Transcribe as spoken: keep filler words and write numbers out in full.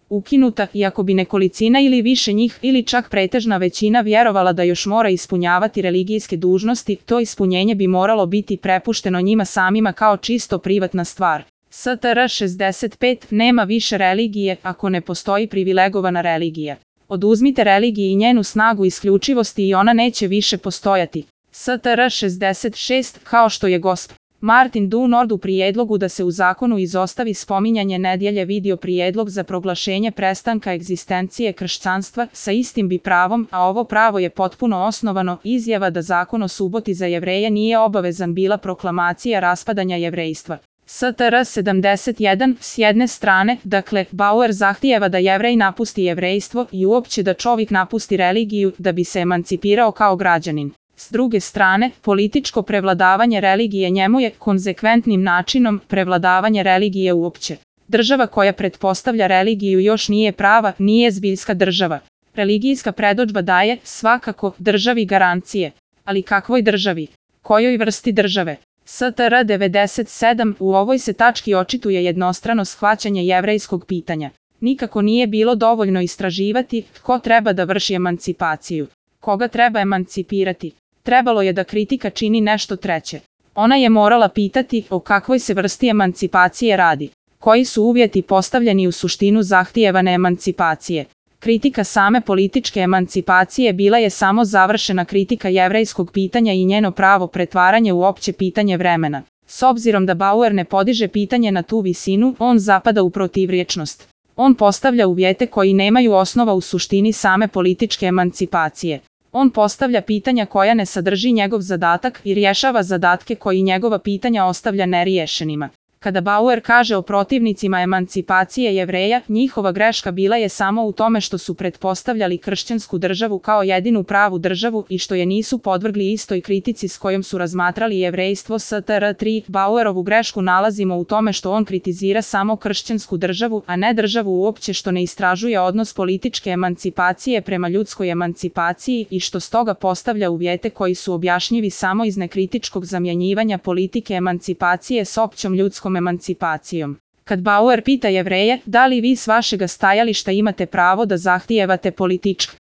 ukinuta, iako bi nekolicina ili više njih ili čak pretežna većina vjerovala da još mora ispunjavati religijske dužnosti, to ispunjenje bi moralo biti prepušteno njima samima kao čisto privatna stvar. S T R šezdeset pet nema više religije ako ne postoji privilegovana religija. Oduzmite religiji i njenu snagu isključivosti i ona neće više postojati. S T R šezdeset šest kao što je gosp. Martin du Nord u prijedlogu da se u zakonu izostavi spominjanje nedjelje vidio prijedlog za proglašenje prestanka egzistencije kršćanstva sa istim bi pravom, a ovo pravo je potpuno osnovano, izjava da zakon o suboti za Jevreje nije obavezan bila proklamacija raspadanja jevrejstva. S T R sedamdeset jedan, s jedne strane, dakle, Bauer zahtijeva da Jevrej napusti jevrejstvo i uopće da čovjek napusti religiju da bi se emancipirao kao građanin. S druge strane, političko prevladavanje religije njemu je konzekventnim načinom prevladavanje religije uopće. Država koja pretpostavlja religiju još nije prava, nije zbiljska država. Religijska predodžba daje, svakako, državi garancije. Ali kakvoj državi? Kojoj vrsti države? S T R devedeset sedam u ovoj se tački očituje jednostrano shvaćanje jevrejskog pitanja. Nikako nije bilo dovoljno istraživati tko treba da vrši emancipaciju. Koga treba emancipirati? Trebalo je da kritika čini nešto treće. Ona je morala pitati o kakvoj se vrsti emancipacije radi. Koji su uvjeti postavljeni u suštinu zahtijevane emancipacije? Kritika same političke emancipacije bila je samo završena kritika jevrejskog pitanja i njeno pravo pretvaranje u opće pitanje vremena. S obzirom da Bauer ne podiže pitanje na tu visinu, on zapada u protivrječnost. On postavlja uvjete koji nemaju osnova u suštini same političke emancipacije. On postavlja pitanja koja ne sadrži njegov zadatak i rješava zadatke koji njegova pitanja ostavlja neriješenima. Kada Bauer kaže o protivnicima emancipacije Jevreja, njihova greška bila je samo u tome što su pretpostavljali kršćansku državu kao jedinu pravu državu i što je nisu podvrgli istoj kritici s kojom su razmatrali jevrejstvo. S T R tri Bauerovu grešku nalazimo u tome što on kritizira samo kršćansku državu, a ne državu uopće, što ne istražuje odnos političke emancipacije prema ljudskoj emancipaciji i što stoga postavlja uvjete koji su objašnjivi samo iz nekritičkog zamjenjivanja politike emancipacije s općom ljudskom emancipacijom. Kad Bauer pita Jevreje, da li vi s vašega stajališta imate pravo da zahtijevate političku